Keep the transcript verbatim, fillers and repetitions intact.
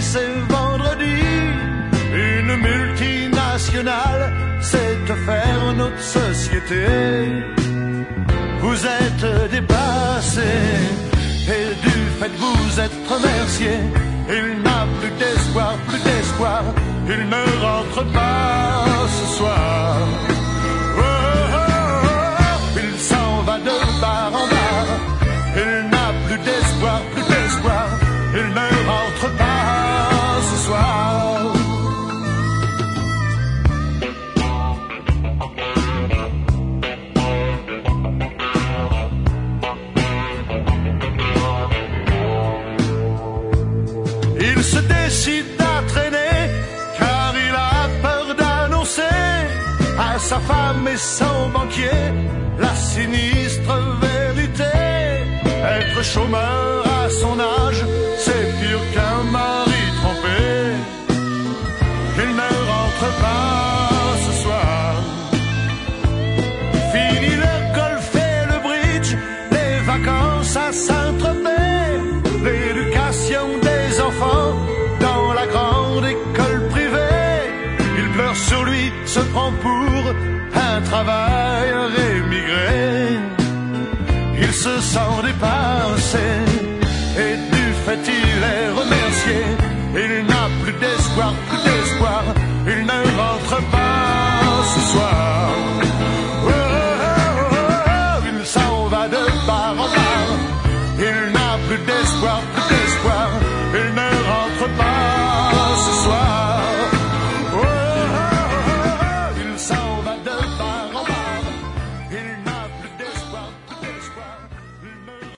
c'est vendredi. Une multinationale sait faire notre société. Vous êtes dépassé et du fait que vous êtes remercié, il n'a plus d'espoir, plus d'espoir, il ne rentre pas ce soir. Oh, oh, oh, il s'en va de bar en bar, il n'a plus d'espoir, plus d'espoir, il ne rentre pas ce soir. Il se décide à traîner car il a peur d'annoncer à sa femme et son banquier la sinistre vérité. Être chômeur à son âge, c'est pire qu'un mari trompé. Il ne rentre pas ce soir. Fini le golf et le bridge, les vacances à Saint-Tropez, l'éducation des enfants dans la grande école privée. Il pleure sur lui, se prend pour un travailleur émigré. Il se sent dépassé et du fait il est remercié. Il n'a plus d'espoir, plus d'espoir, il ne rentre pas ce soir. Oh, oh, oh, oh, il s'en va de bar en bar, il n'a plus d'espoir.